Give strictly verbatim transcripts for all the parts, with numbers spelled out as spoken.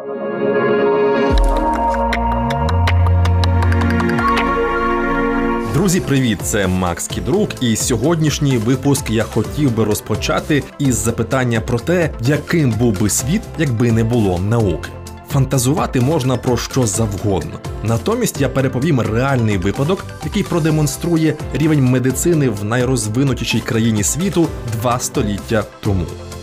Друзі, привіт! Це Макс Кідрук, і сьогоднішній випуск я хотів би розпочати із запитання про те, яким був би світ, якби не було науки. Фантазувати можна про що завгодно. Натомість я переповім реальний випадок, який продемонструє рівень медицини в найрозвинутішій країні світу два століття тому.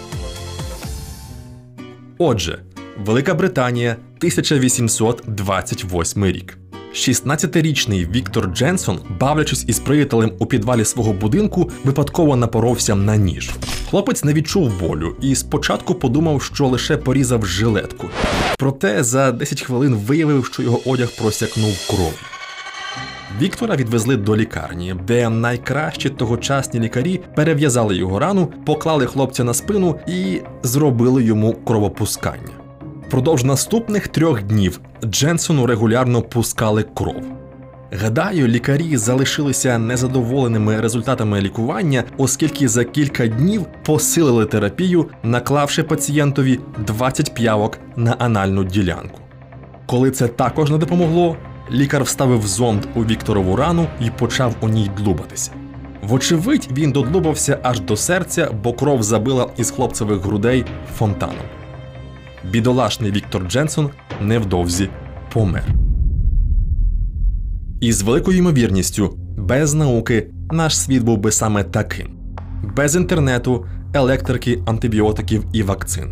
Отже, Велика Британія, тисяча вісімсот двадцять восьмий рік. шістнадцятирічний Віктор Дженсон, бавлячись із приятелем у підвалі свого будинку, випадково напоровся на ніж. Хлопець не відчув болю і спочатку подумав, що лише порізав жилетку. Проте за десять хвилин виявив, що його одяг просякнув кров'ю. Віктора відвезли до лікарні, де найкращі тогочасні лікарі перев'язали його рану, поклали хлопця на спину і зробили йому кровопускання. Впродовж наступних трьох днів Дженсону регулярно пускали кров. Гадаю, лікарі залишилися незадоволеними результатами лікування, оскільки за кілька днів посилили терапію, наклавши пацієнтові двадцять п'явок на анальну ділянку. Коли це також не допомогло, лікар вставив зонд у Вікторову рану і почав у ній длубатися. Вочевидь, він додлубався аж до серця, бо кров забила із хлопцевих грудей фонтаном. Бідолашний Віктор Дженсон невдовзі помер. І з великою ймовірністю, без науки наш світ був би саме таким. Без інтернету, електрики, антибіотиків і вакцин.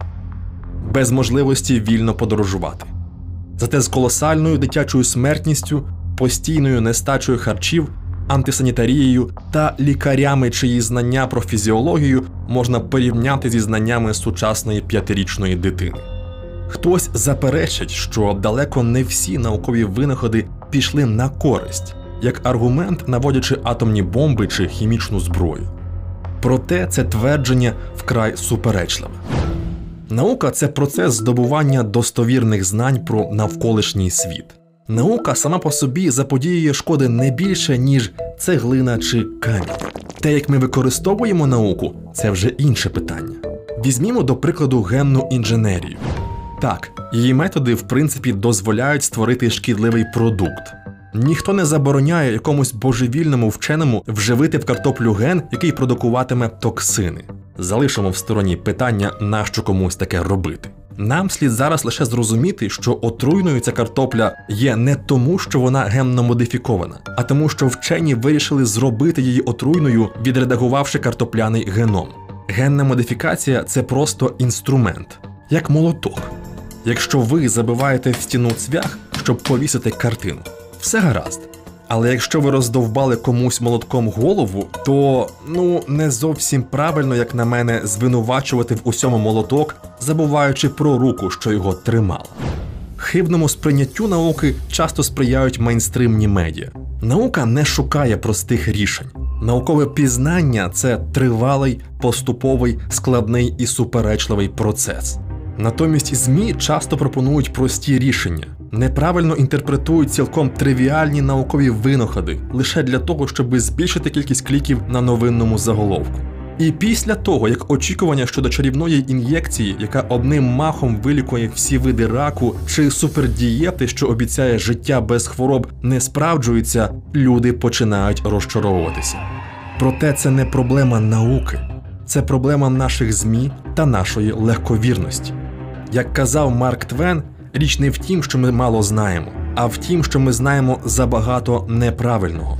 Без можливості вільно подорожувати. Зате з колосальною дитячою смертністю, постійною нестачею харчів, антисанітарією та лікарями, чиї знання про фізіологію можна порівняти зі знаннями сучасної п'ятирічної дитини. Хтось заперечить, що далеко не всі наукові винаходи пішли на користь, як аргумент наводячи атомні бомби чи хімічну зброю. Проте це твердження вкрай суперечливе. Наука – це процес здобування достовірних знань про навколишній світ. Наука сама по собі заподіює шкоди не більше, ніж цеглина чи камінь. Те, як ми використовуємо науку – це вже інше питання. Візьмімо, до прикладу, генну інженерію. Так, її методи, в принципі, дозволяють створити шкідливий продукт. Ніхто не забороняє якомусь божевільному вченому вживити в картоплю ген, який продукуватиме токсини. Залишимо в стороні питання, нащо комусь таке робити. Нам слід зараз лише зрозуміти, що отруйною ця картопля є не тому, що вона генно модифікована, а тому, що вчені вирішили зробити її отруйною, відредагувавши картопляний геном. Генна модифікація – це просто інструмент, як молоток. Якщо ви забиваєте в стіну цвях, щоб повісити картину, все гаразд. Але якщо ви роздовбали комусь молотком голову, то, ну, не зовсім правильно, як на мене, звинувачувати в усьому молоток, забуваючи про руку, що його тримала. Хибному сприйняттю науки часто сприяють мейнстримні медіа. Наука не шукає простих рішень. Наукове пізнання – це тривалий, поступовий, складний і суперечливий процес. Натомість ЗМІ часто пропонують прості рішення, неправильно інтерпретують цілком тривіальні наукові винаходи лише для того, щоб збільшити кількість кліків на новинному заголовку. І після того, як очікування щодо чарівної ін'єкції, яка одним махом вилікує всі види раку, чи супердієти, що обіцяє життя без хвороб, не справджуються, люди починають розчаровуватися. Проте це не проблема науки. Це проблема наших ЗМІ та нашої легковірності. Як казав Марк Твен, річ не в тім, що ми мало знаємо, а в тім, що ми знаємо забагато неправильного.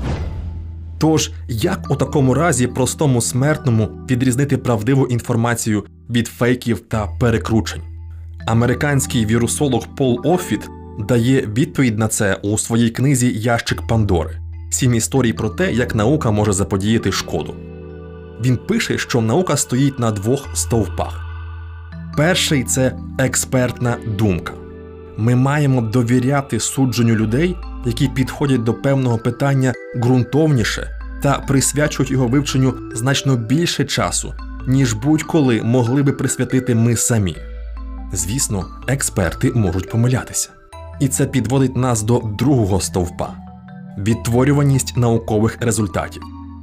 Тож, як у такому разі простому смертному відрізнити правдиву інформацію від фейків та перекручень? Американський вірусолог Пол Оффіт дає відповідь на це у своїй книзі «Ящик Пандори» – сім історій про те, як наука може заподіяти шкоду. Він пише, що наука стоїть на двох стовпах. Перший – це експертна думка. Ми маємо довіряти судженню людей, які підходять до певного питання ґрунтовніше та присвячують його вивченню значно більше часу, ніж будь-коли могли би присвятити ми самі. Звісно, експерти можуть помилятися. І це підводить нас до другого стовпа – відтворюваність наукових результатів.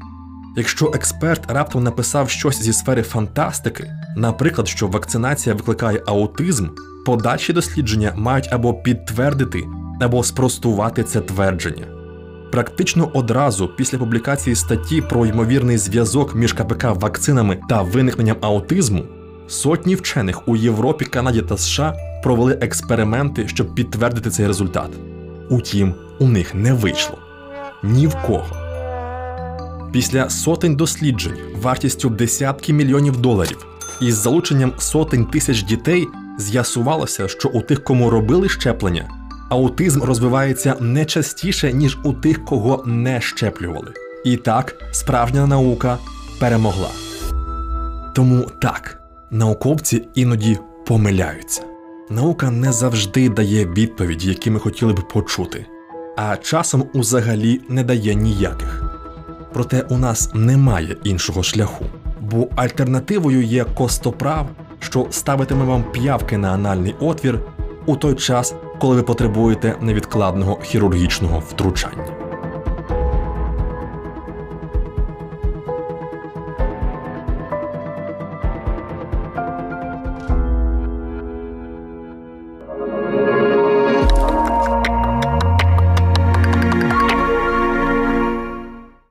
Якщо експерт раптом написав щось зі сфери фантастики, наприклад, що вакцинація викликає аутизм, Подальші дослідження мають або підтвердити, або спростувати це твердження. Практично одразу після публікації статті про ймовірний зв'язок між ка пе ка-вакцинами та виникненням аутизму, сотні вчених у Європі, Канаді та США провели експерименти, щоб підтвердити цей результат. Утім, у них не вийшло. Ні в кого. Після сотень досліджень вартістю десятки мільйонів доларів із залученням сотень тисяч дітей з'ясувалося, що у тих, кому робили щеплення, аутизм розвивається не частіше, ніж у тих, кого не щеплювали. І так, справжня наука перемогла. Тому так, науковці іноді помиляються. Наука не завжди дає відповіді, які ми хотіли б почути, а часом узагалі не дає ніяких. Проте у нас немає іншого шляху, бо альтернативою є костоправ, що ставитиме вам п'явки на анальний отвір у той час, коли ви потребуєте невідкладного хірургічного втручання.